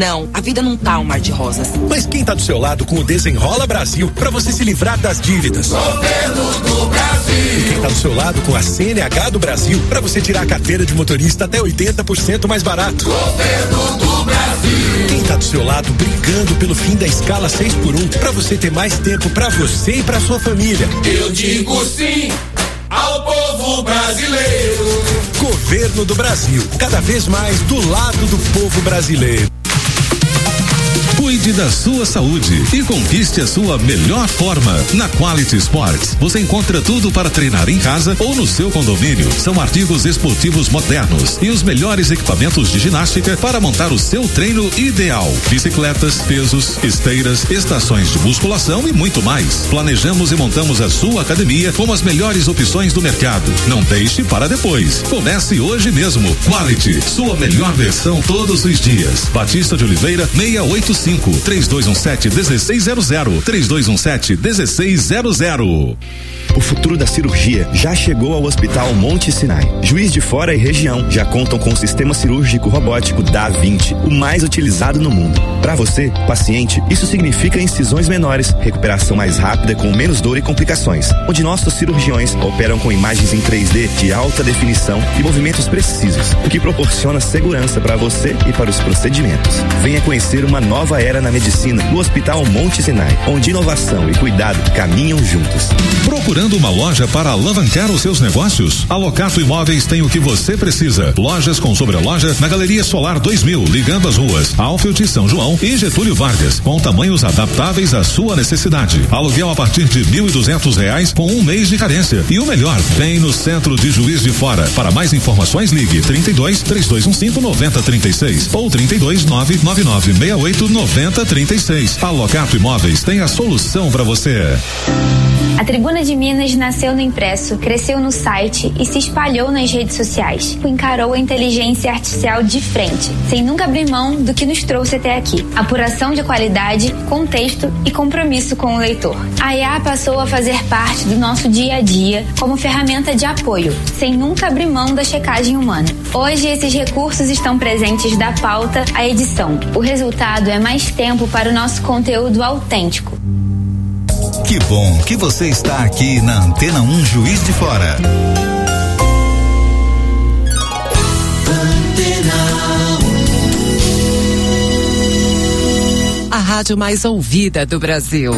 Não, a vida não tá um mar de rosas. Mas quem tá do seu lado com o Desenrola Brasil pra você se livrar das dívidas? Governo do Brasil. E quem tá do seu lado com a CNH do Brasil pra você tirar a carteira de motorista até 80% mais barato? Governo do Brasil. Quem tá do seu lado brigando pelo fim da escala 6x1 pra você ter mais tempo pra você e pra sua família? Eu digo sim ao povo brasileiro. Governo do Brasil, cada vez mais do lado do povo brasileiro. Cuide da sua saúde e conquiste a sua melhor forma. Na Quality Sports, você encontra tudo para treinar em casa ou no seu condomínio. São artigos esportivos modernos e os melhores equipamentos de ginástica para montar o seu treino ideal. Bicicletas, pesos, esteiras, estações de musculação e muito mais. Planejamos e montamos a sua academia com as melhores opções do mercado. Não deixe para depois. Comece hoje mesmo. Quality, sua melhor versão todos os dias. Batista de Oliveira, 685. 3217-1600 3217-1600. O futuro da cirurgia já chegou ao Hospital Monte Sinai. Juiz de Fora e região já contam com o sistema cirúrgico robótico Da-Vinci, o mais utilizado no mundo. Para você, paciente, isso significa incisões menores, recuperação mais rápida com menos dor e complicações, onde nossos cirurgiões operam com imagens em 3D de alta definição e movimentos precisos, o que proporciona segurança para você e para os procedimentos. Venha conhecer uma nova era na medicina no Hospital Monte Sinai, onde inovação e cuidado caminham juntos. Procurando uma loja para alavancar os seus negócios? A Locato Imóveis tem o que você precisa. Lojas com sobreloja na Galeria Solar 2000, ligando as ruas Alfield, São João e Getúlio Vargas, com tamanhos adaptáveis à sua necessidade. Aluguel a partir de R$1.200 com um mês de carência. E o melhor, bem no centro de Juiz de Fora. Para mais informações, ligue 32-3215-9036 ou 32-99968-9036. A Locato Imóveis tem a solução para você. A Tribuna de Minas nasceu no impresso, cresceu no site e se espalhou nas redes sociais. Encarou a inteligência artificial de frente, sem nunca abrir mão do que nos trouxe até aqui. Apuração de qualidade, contexto e compromisso com o leitor. A IA passou a fazer parte do nosso dia a dia como ferramenta de apoio, sem nunca abrir mão da checagem humana. Hoje, esses recursos estão presentes da pauta à edição. O resultado é mais tempo para o nosso conteúdo autêntico. Que bom que você está aqui na Antena 1 Juiz de Fora. A rádio mais ouvida do Brasil.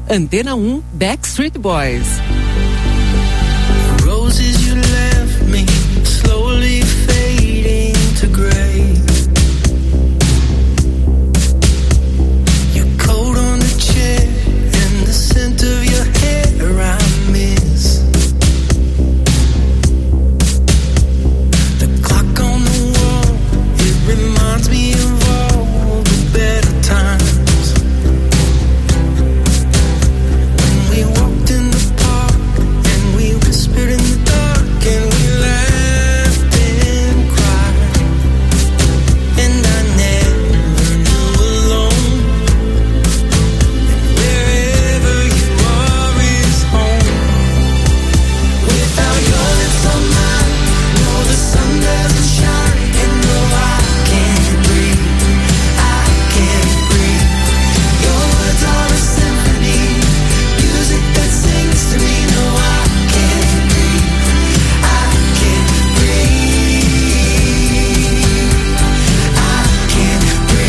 Antena 1, Backstreet Boys. Roses you left me slowly fading to gray. Your coat on the chair and the scent of your hair I miss. The clock on the wall, it reminds me of all the better times. We walked in the park and we whispered in the dark and we laughed and cried. And I never knew alone. And wherever you are is home. Without your lips on mine, no, the sun doesn't shine. And no, I can't breathe. I can't breathe. Your words are a symphony. Music that sings to me, no, I can't breathe, I can't breathe, I can't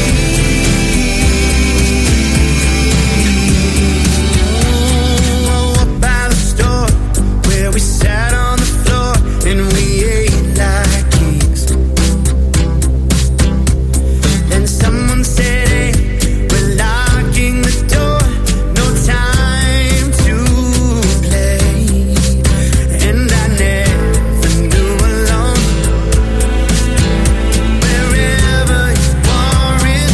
breathe. Oh, up by the store where we sat on the floor and we ate like kings. Then someone said, hey, we're locking the door, no time to play. And I never knew alone. Wherever you are is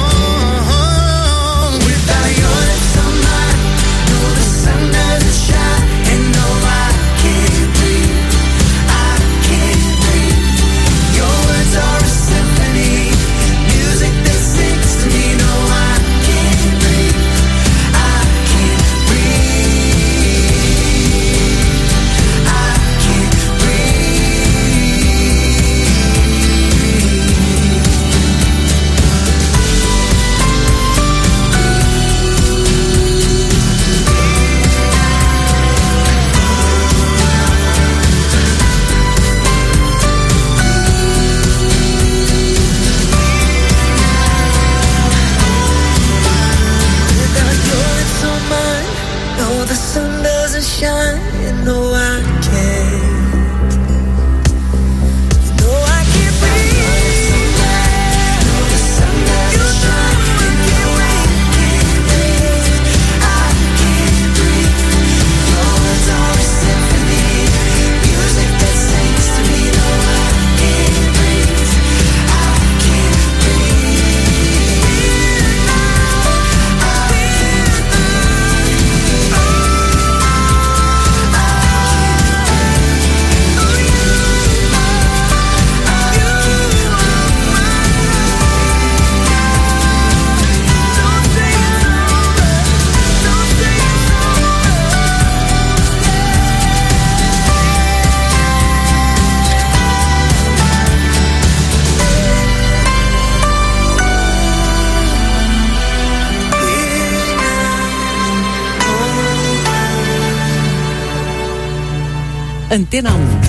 home. Without your lips on mine, no, the sun doesn't shine. And no, I can't breathe, I can't breathe. Your words are a symphony, music that sings to me. No, I can't breathe, I can't breathe, I can't Without your lips on mine, no, the sun doesn't shine. And no, I can't. No, I can't breathe. No, the sun doesn't shine. And no, I can't breathe. I can't breathe. Your words are a symphony, music that sings to me. No, I can't breathe. I can't Antena 1.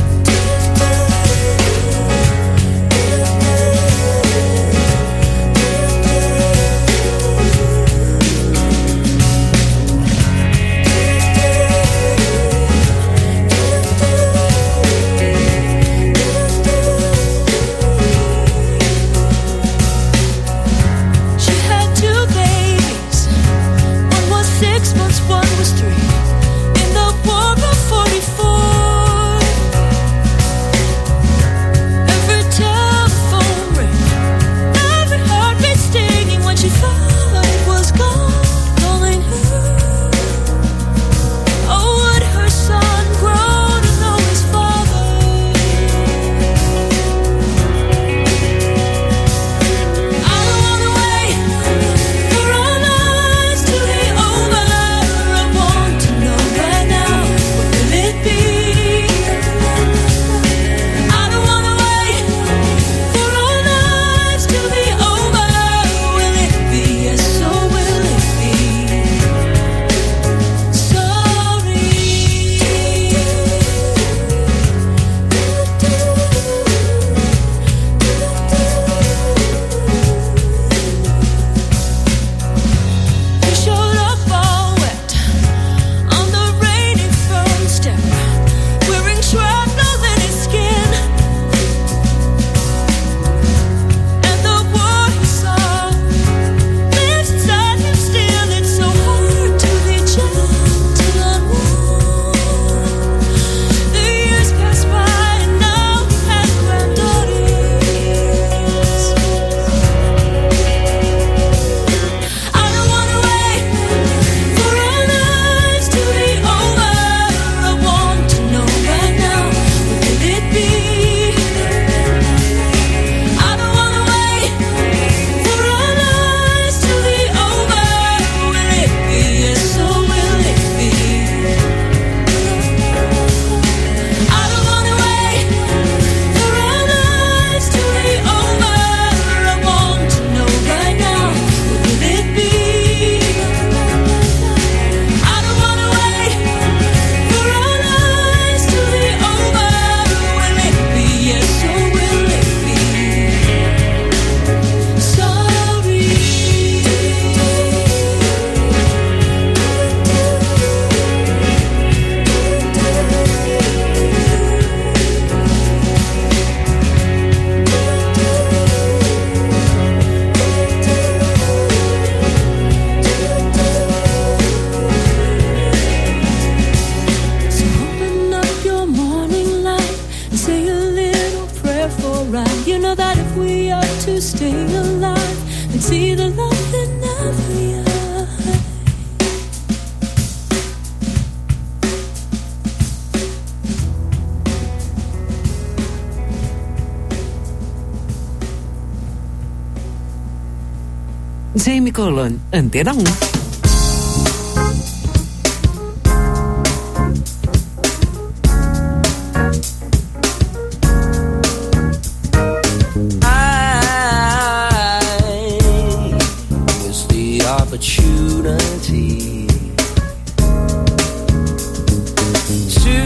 She had 2 babies. One was 6 months, one was 3. In the war of 44. the love that never dies. Jamie Colon, Antena 1. Opportunity to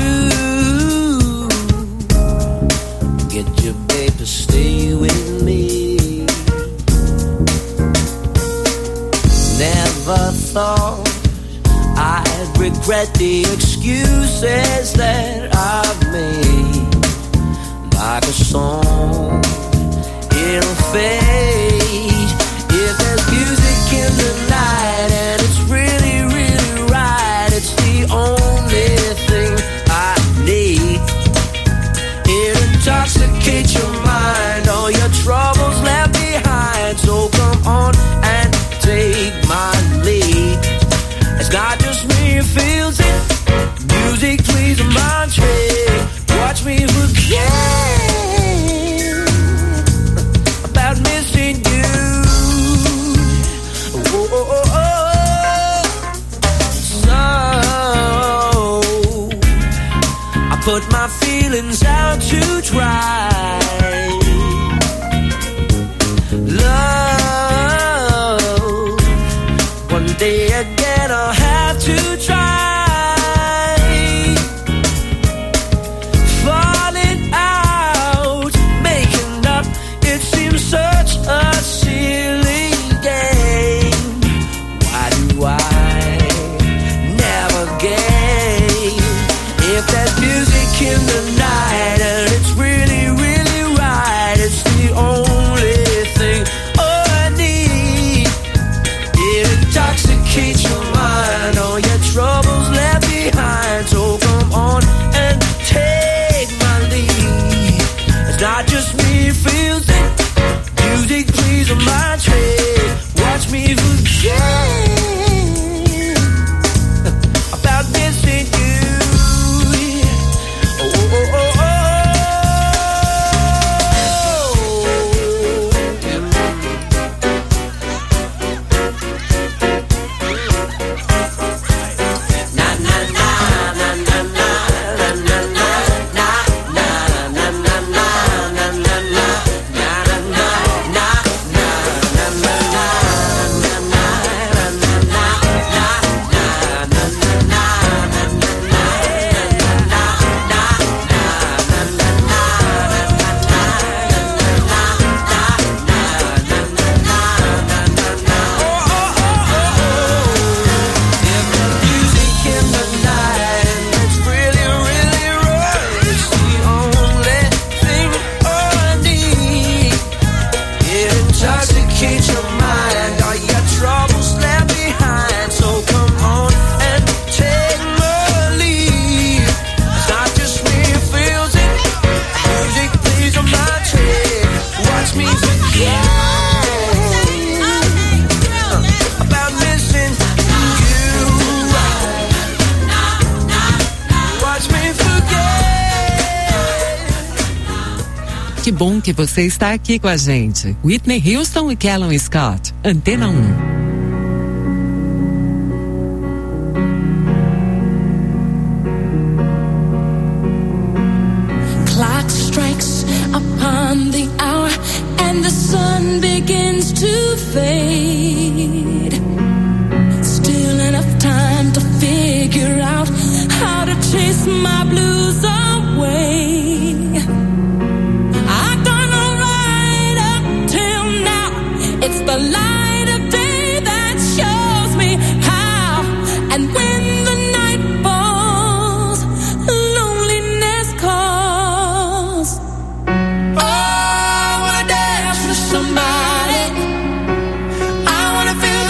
get your babe to stay with me. Never thought I'd regret the excuses that I've made. Like a song, it'll fade. If there's music in the night and it's really, really right, it's the only thing I need. It intoxicates your mind, all your troubles left behind. So come on and take my lead. It's not just me who feels it. Music plays a mantra. Watch me forget about missing you. Put my feelings out to dry. Love, one day again I'll have to try. Falling out, making up, it seems such a silly game. Why do I never game? If there's music in the night and it's really, really right, it's the only thing I need. It intoxicates your mind, all your troubles left behind. So come on and take my lead. It's not just me who feels it. Music plays on my trade. Watch me forget about missing you. Que bom que você está aqui com a gente. Whitney Houston e Callum Scott, Antena 1. Upon the hour and the sun begins to fade. Still enough time to figure out how to chase my blues away. I've done alright up till now. It's the light of day that shows me how. And when the night falls, loneliness calls. Somebody, I wanna feel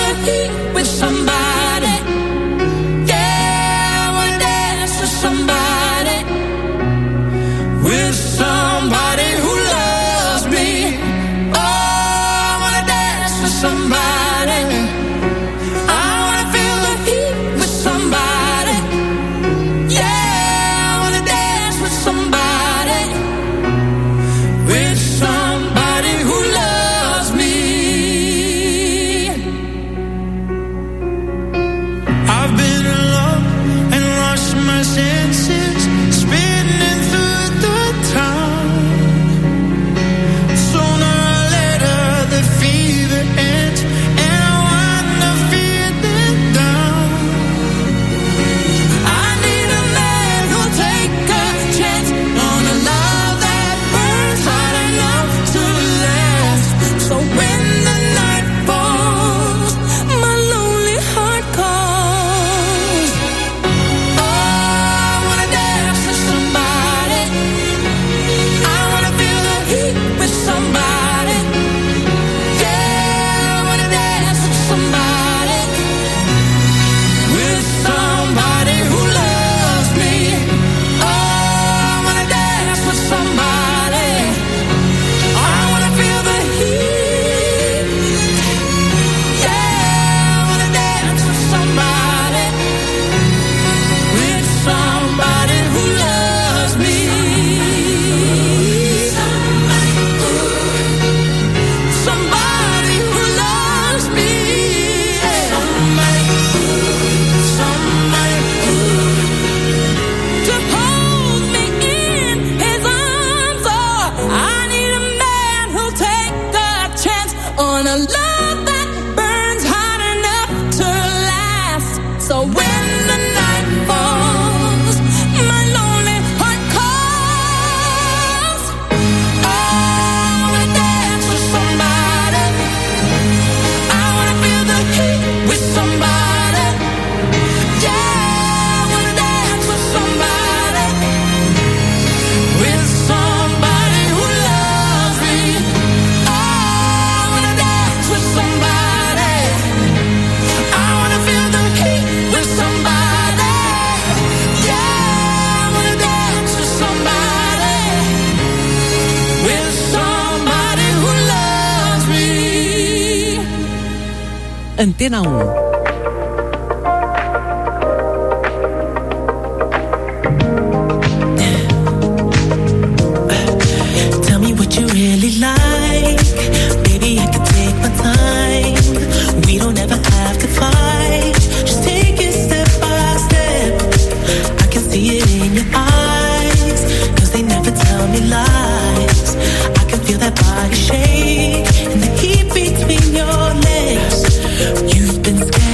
Antena 1. Shake and the heat between your legs. You've been scared.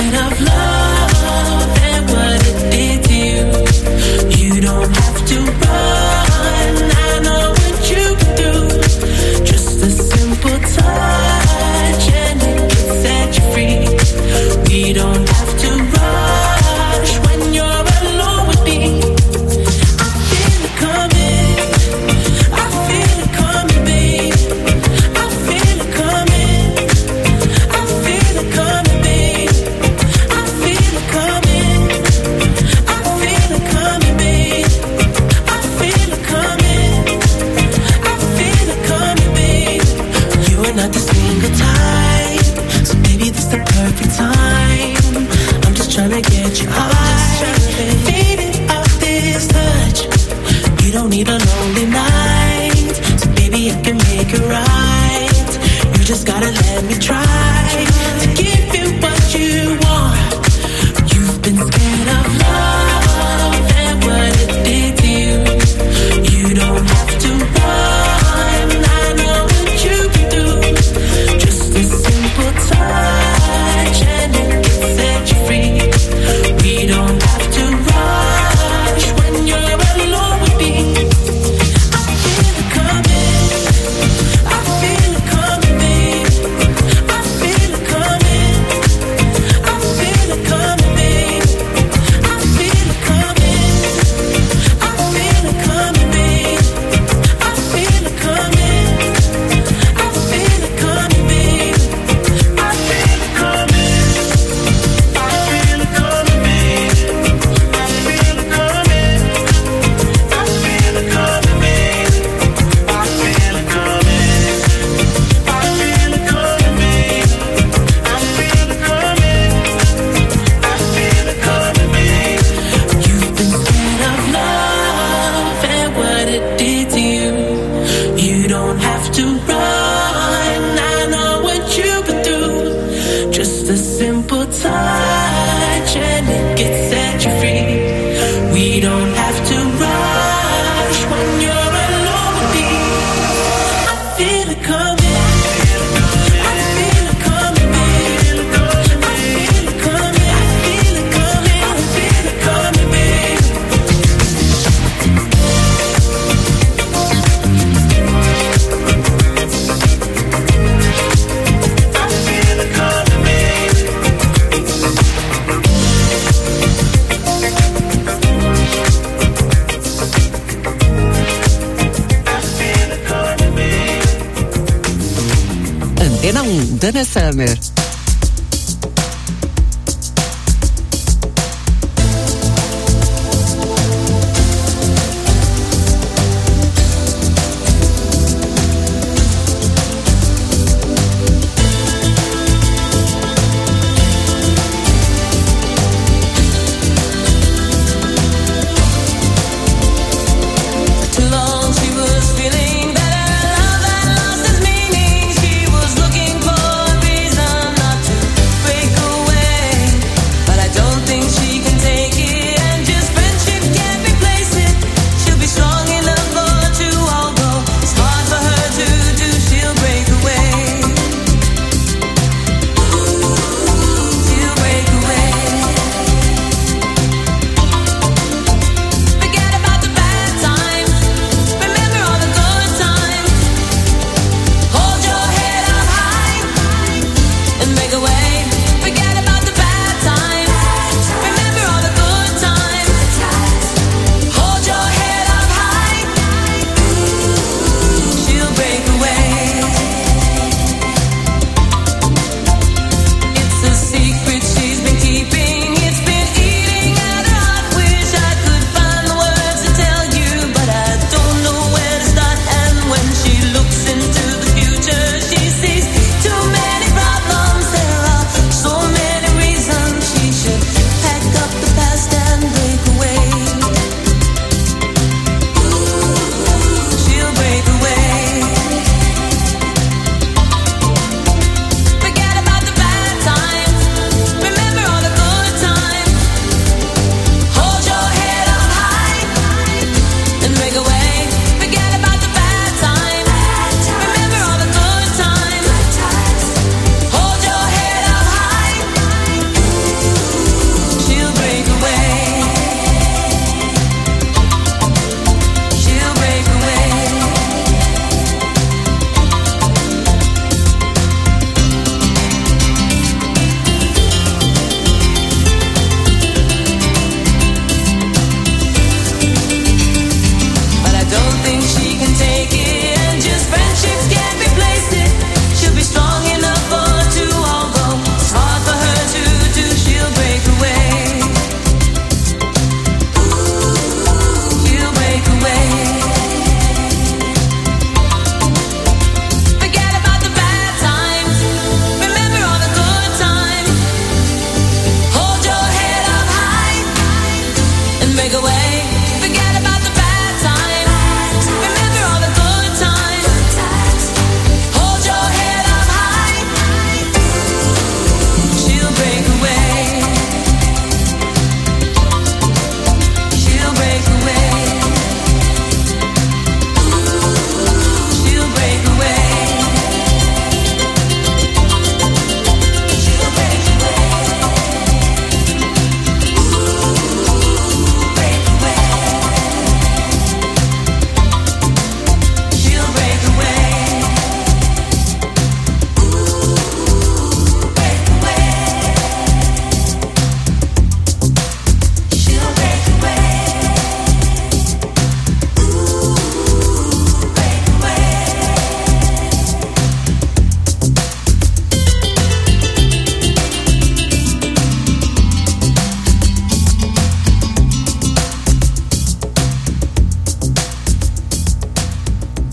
a simple touch and it gets set you free. We don't have to rush when you're alone with me. I feel it coming. Antena 1, Dana Summer.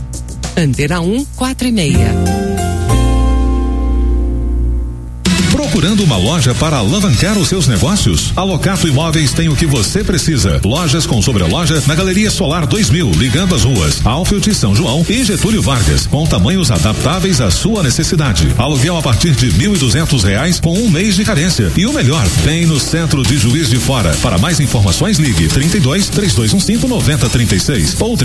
Antena 1, 4:30. Procurando uma loja para alavancar os seus negócios? A Locato Imóveis tem o que você precisa. Lojas com sobreloja na Galeria Solar 2000, ligando as ruas Alfield, São João e Getúlio Vargas, com tamanhos adaptáveis à sua necessidade. Aluguel a partir de R$1.200 com um mês de carência. E o melhor, bem no centro de Juiz de Fora. Para mais informações, ligue 32-3215-9036 ou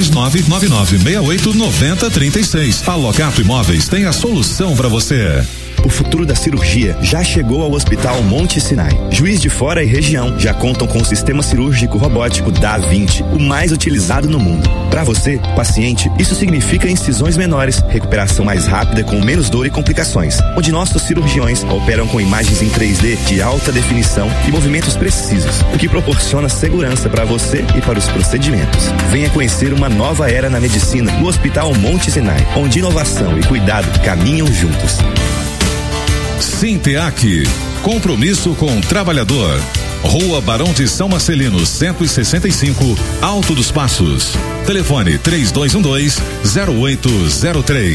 32-99968-9036. A Locato Imóveis tem a solução para você. O futuro da cirurgia já chegou ao Hospital Monte Sinai. Juiz de Fora e região já contam com o sistema cirúrgico robótico Da-20, o mais utilizado no mundo. Para você, paciente, isso significa incisões menores, recuperação mais rápida com menos dor e complicações, onde nossos cirurgiões operam com imagens em 3D de alta definição e movimentos precisos, o que proporciona segurança para você e para os procedimentos. Venha conhecer uma nova era na medicina no Hospital Monte Sinai, onde inovação e cuidado caminham juntos. Sinteac, compromisso com o trabalhador. Rua Barão de São Marcelino, 165, Alto dos Passos. Telefone 3212-0803.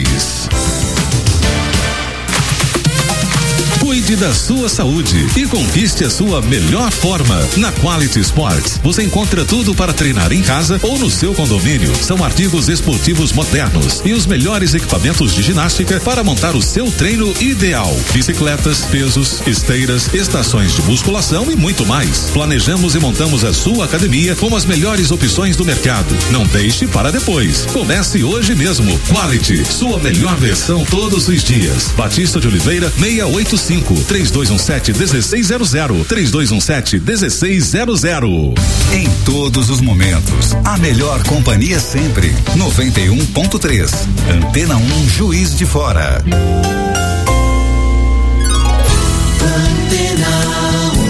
Cuide da sua saúde e conquiste a sua melhor forma. Na Quality Sports, você encontra tudo para treinar em casa ou no seu condomínio. São artigos esportivos modernos e os melhores equipamentos de ginástica para montar o seu treino ideal. Bicicletas, pesos, esteiras, estações de musculação e muito mais. Planejamos e montamos a sua academia com as melhores opções do mercado. Não deixe para depois. Comece hoje mesmo. Quality, sua melhor versão todos os dias. Batista de Oliveira, 685. 3217-1600, 3217-1600. Em todos os momentos, a melhor companhia sempre. 91.3, Antena 1, Juiz de Fora. Antena 1.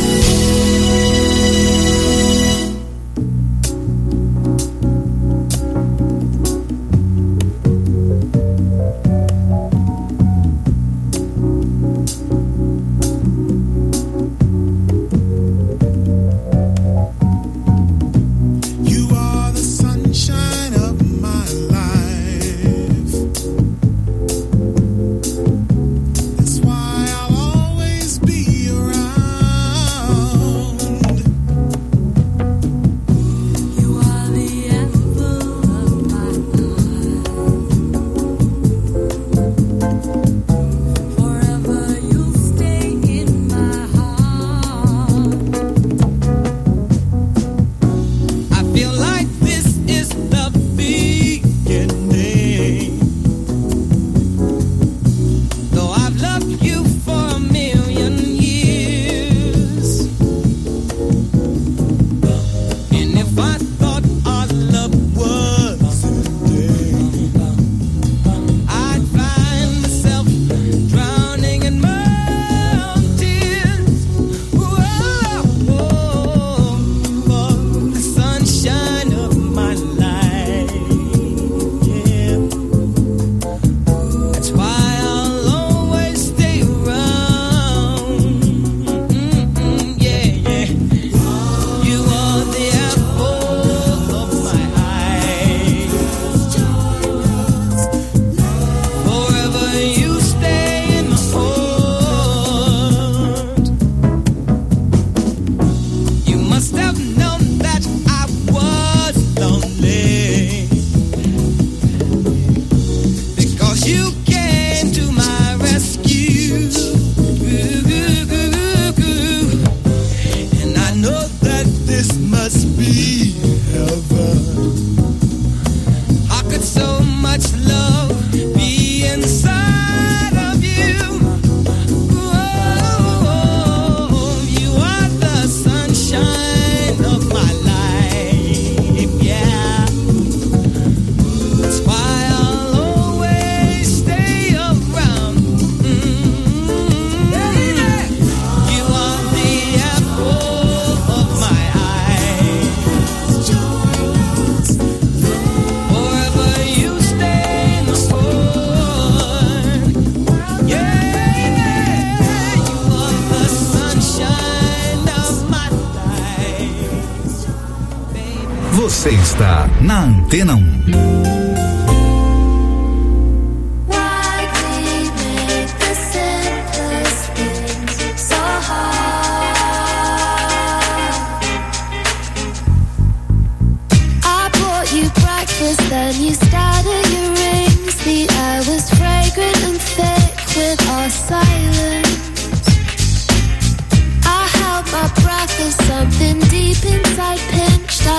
Você está na Antena 1.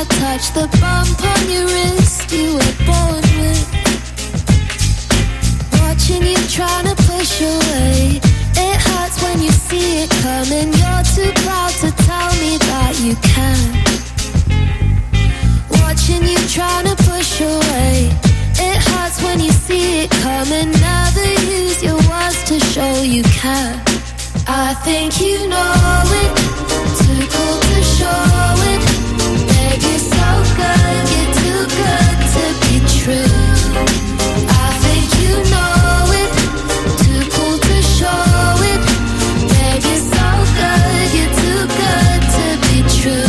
touch the bump on your wrist you were born with. Watching you trying to push away, it hurts when you see it coming. You're too proud to tell me that you can. Watching you trying to push away, it hurts when you see it coming. Never use your words to show you care. I think you know it, too cool to show it. Babe, you're so good, you're too good to be true. I think you know it, too cool to show it. Babe, you're so good, you're too good to be true.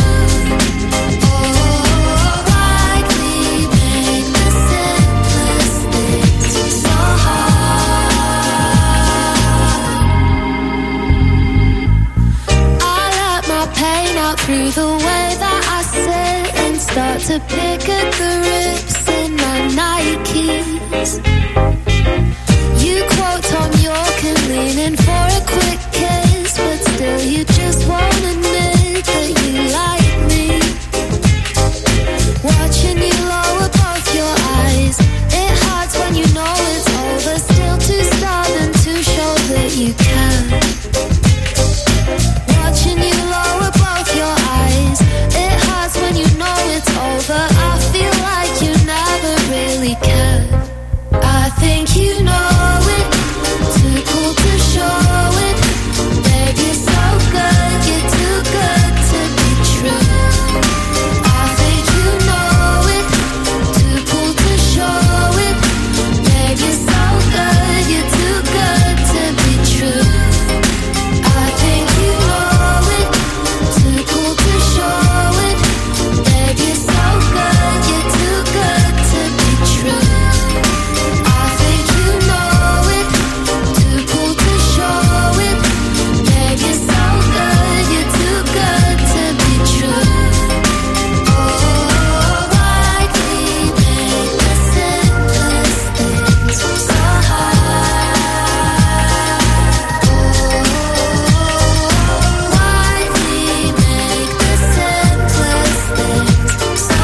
Through the way that I sit and start to pick at the rips in my Nikes. You quote Tom York and lean in for a quick kiss, but still you just won't admit that you like me. Watching you lower both your eyes, it hurts when you know it's over. Still too stubborn to show that you can. Watching you lower both your eyes, it hurts when you know it's over. I feel like you never really cared. I think you know it, too cool to show it. Babe, you're so good, you're too good to be true. I think you know it, too cool to show it. Babe, you're so good, you're too good to be true. I think you know it, too cool to show it. Babe, you're so good, you're too good to be true. I think you know it, too cool to show it. Babe, you're so good, you're too good to be true. Oh, why we make the simplest things so hard? Why we make the simplest things so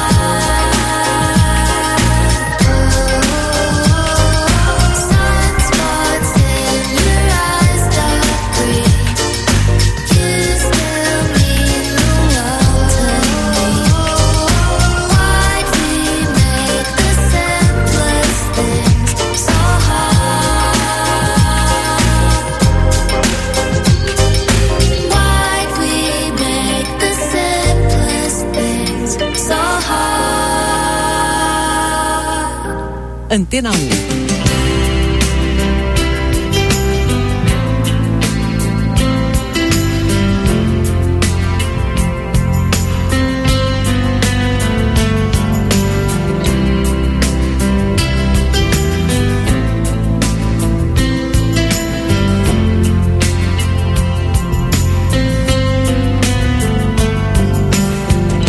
hard? Sunspots in your eyes, dark green. You still mean the world to me. Why we make the simplest things so hard? Why we make the simplest things so hard? Antena 1.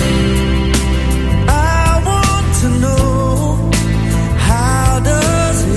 I want to know, how does it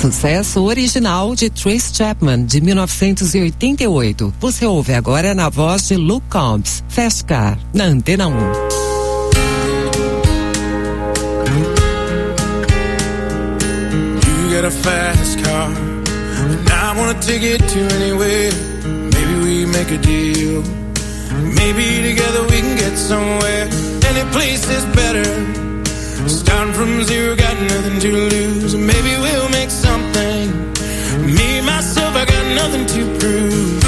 Sucesso original de Trace Chapman, de 1988. Você ouve agora na voz de Luke Combs, Fast Car, na Antena 1. You got a fast car, and I wanna take it to anywhere. Maybe we make a deal. Maybe together we can get somewhere. Any place is better. Starting from zero, got nothing to lose. Maybe we'll make something. Me, myself, I got nothing to prove.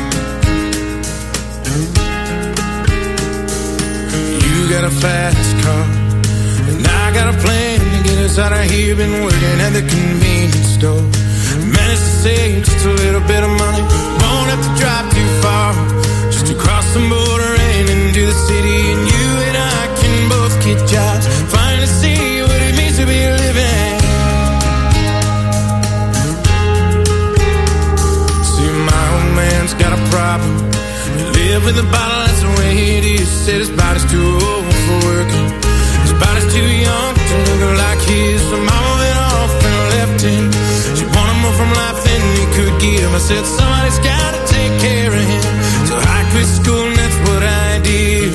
You got a fast car, and I got a plan to get us out of here. Been working at the convenience store. Managed to save just a little bit of money. Won't have to drive too far, just to cross the border and into the city. And you and I can both get jobs, finally see what it means to be living. See, my old man's got a problem. He live with a bottle, that's the way it is. Said his body's too old for working, his body's too young to look like his. So mama went off and left him. She wanted more from life than he could give. I said somebody's gotta take care of him, so I quit school and that's what I did.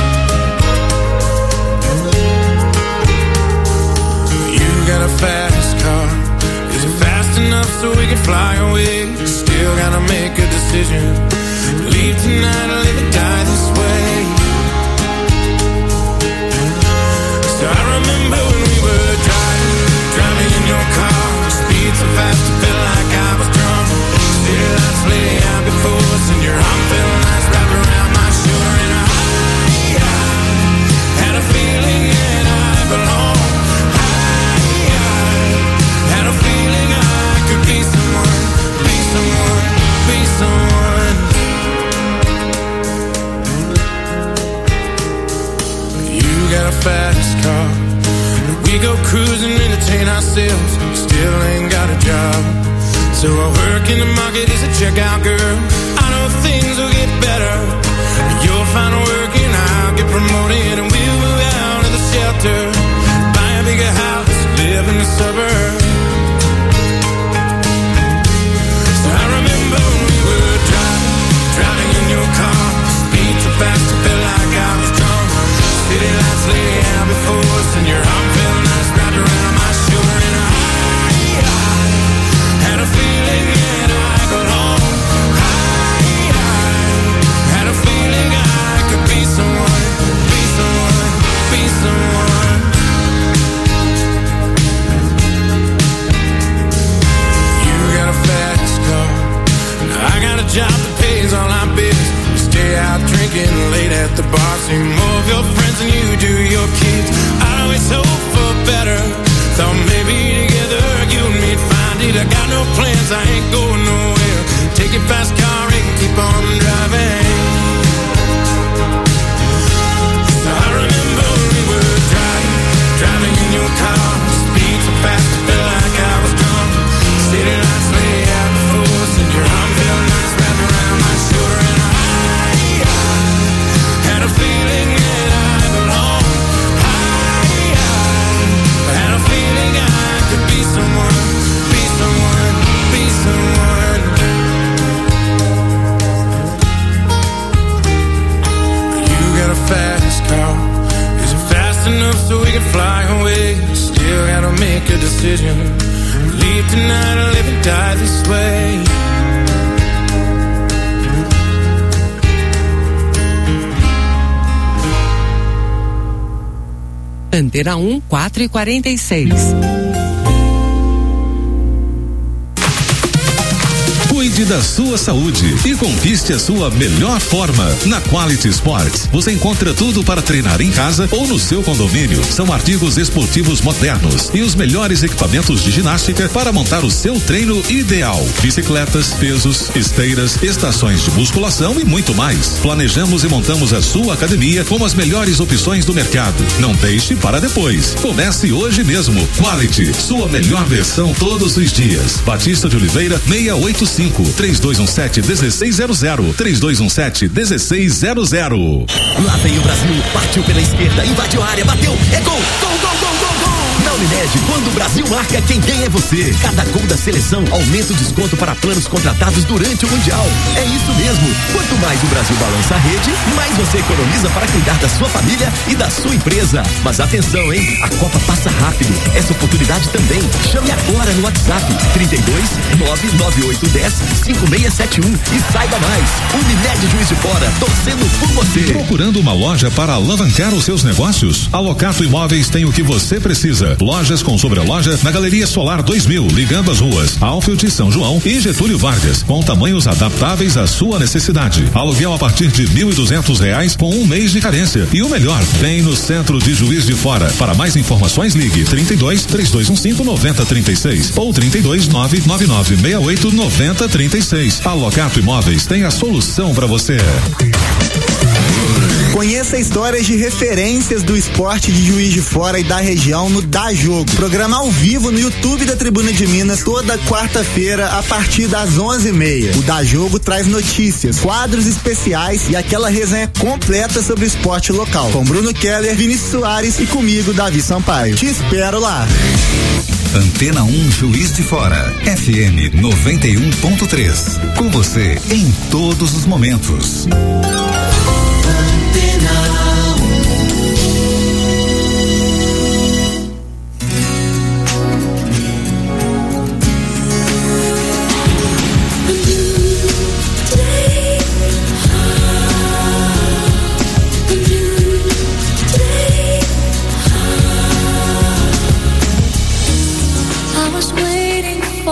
You got a fast car, is it fast enough so we can fly away? Still gotta make a decision, leave tonight or live or die this way. So I remember when we were driving in your car. Speed so fast it felt like I was drunk. City lights lay out before us and your arm felt nice wrapped around my shoulder. And I had a feeling that I belonged. I had a feeling I could be someone, be someone, be someone. You got a fast car, we go cruising, entertain ourselves. Still ain't got a job, so I work in the market as a checkout girl. I know things will get better. You'll find work and I'll get promoted, and we'll move out of the shelter, buy a bigger house, live in the suburbs. So I remember when we were driving in your car. Speed so fast it felt like I was drunk. City lights lay out before us and your arm felt nice wrapped around my shoulder. And I had a feeling that I got home. I had a feeling I could be someone, be someone, be someone. You got a fast car, I got a job that pays all our bills. Stay out drinking late at the bar, see more of your friends than you do your kids. I'd always hope for better, thought maybe together you and me'd find it. I got no plans, I ain't going nowhere. Take your fast car and keep on driving. So I remember when we were driving in your car. Speed so fast it felt like I was drunk. City lights lay out before us and your arm felt nice wrapped around my shoulder. And had a feeling that I belonged. I had a feeling I could be someone, be someone, be someone. You got a fast car, is it fast enough so we can fly away? Still gotta make a decision, leave tonight or live and die this way. Antena 1, 4h46. Cuide da sua saúde e conquiste a sua melhor forma. Na Quality Sports, você encontra tudo para treinar em casa ou no seu condomínio. São artigos esportivos modernos e os melhores equipamentos de ginástica para montar o seu treino ideal. Bicicletas, pesos, esteiras, estações de musculação e muito mais. Planejamos e montamos a sua academia com as melhores opções do mercado. Não deixe para depois. Comece hoje mesmo. Quality, sua melhor versão todos os dias. Batista de Oliveira, 685. 3217-1600. 3217-1600. Lá vem o Brasil, partiu pela esquerda, invadiu a área, bateu, é gol, gol, gol, gol, gol, gol. Na Unimed, quando o Brasil marca, quem ganha é você. Cada gol da seleção aumenta o desconto para planos contratados durante o Mundial. É isso mesmo. Quanto mais o Brasil balança a rede, mais você economiza para cuidar da sua família e da sua empresa. Mas atenção, hein? A Copa passa rápido. Essa oportunidade também. Chame agora no WhatsApp 32 99810 5671 e saiba mais. Unimed Juiz de Fora, torcendo por você. Procurando uma loja para alavancar os seus negócios? A Locato Imóveis tem o que você precisa. Lojas com sobreloja na Galeria Solar 2000, ligando as ruas Alfield, São João e Getúlio Vargas, com tamanhos adaptáveis à sua necessidade. Aluguel a partir de R$1.200 com um mês de carência. E o melhor, bem no centro de Juiz de Fora. Para mais informações, ligue 32 3215 9036 ou 32 999 68 9036. A Locato Imóveis tem a solução para você. Conheça histórias de referências do esporte de Juiz de Fora e da região no Dá Jogo. Programa ao vivo no YouTube da Tribuna de Minas toda quarta-feira a partir das 11h30. O Dá Jogo traz notícias, quadros especiais e aquela resenha completa sobre o esporte local. Com Bruno Keller, Vinícius Soares e comigo, Davi Sampaio. Te espero lá. Antena 1 Juiz de Fora, FM 91.3. Com você em todos os momentos.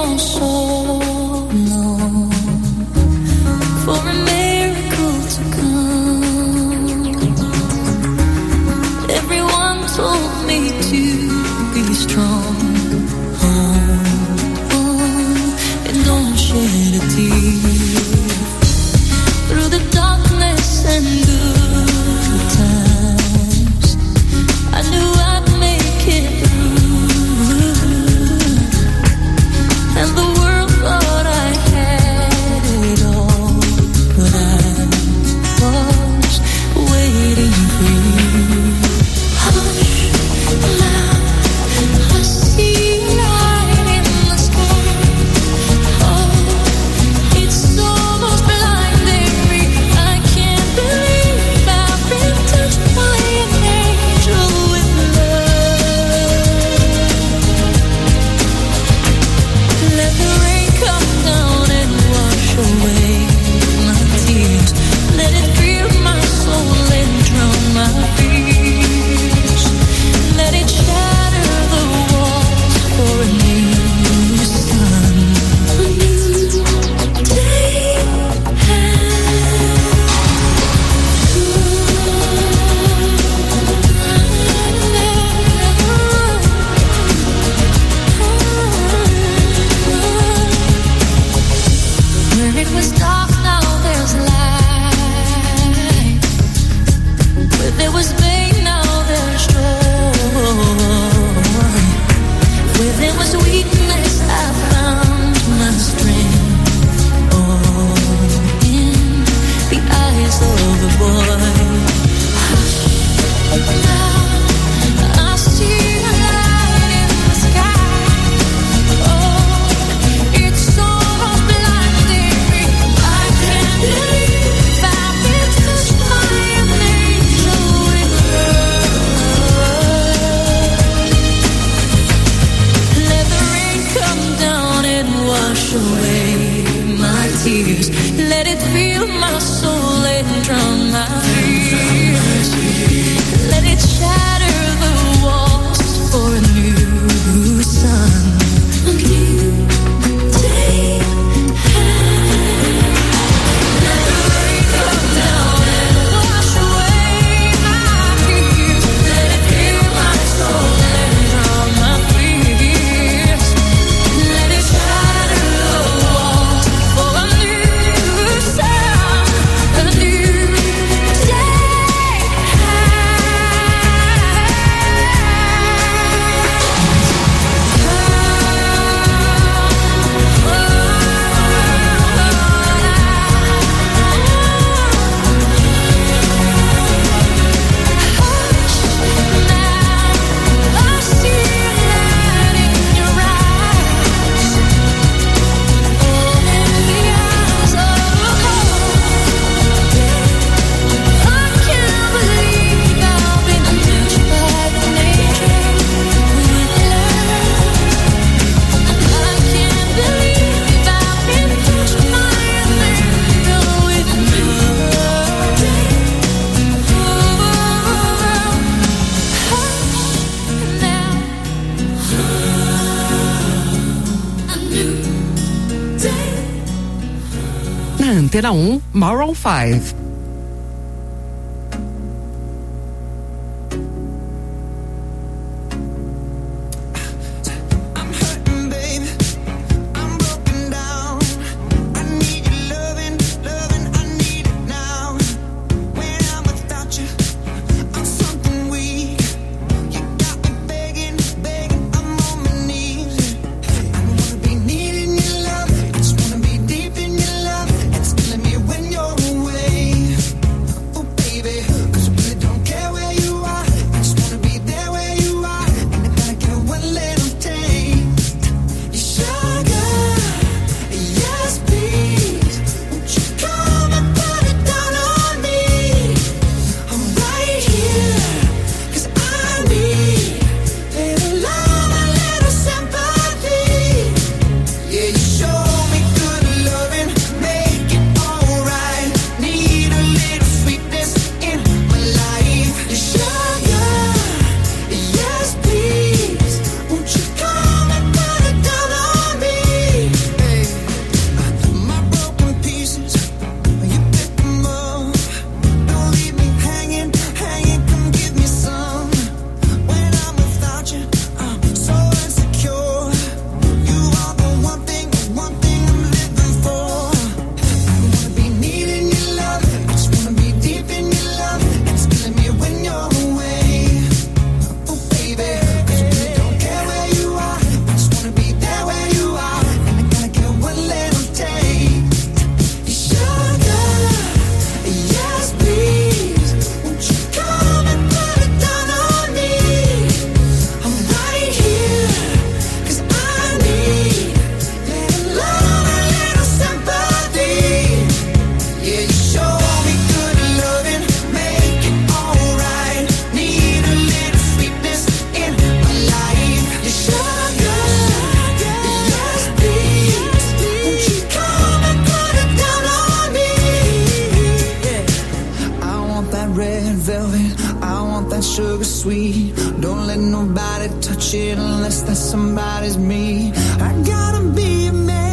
For a miracle to come. Antena 1, Maroon 5. Don't let nobody touch it unless that somebody's me. I gotta be a man.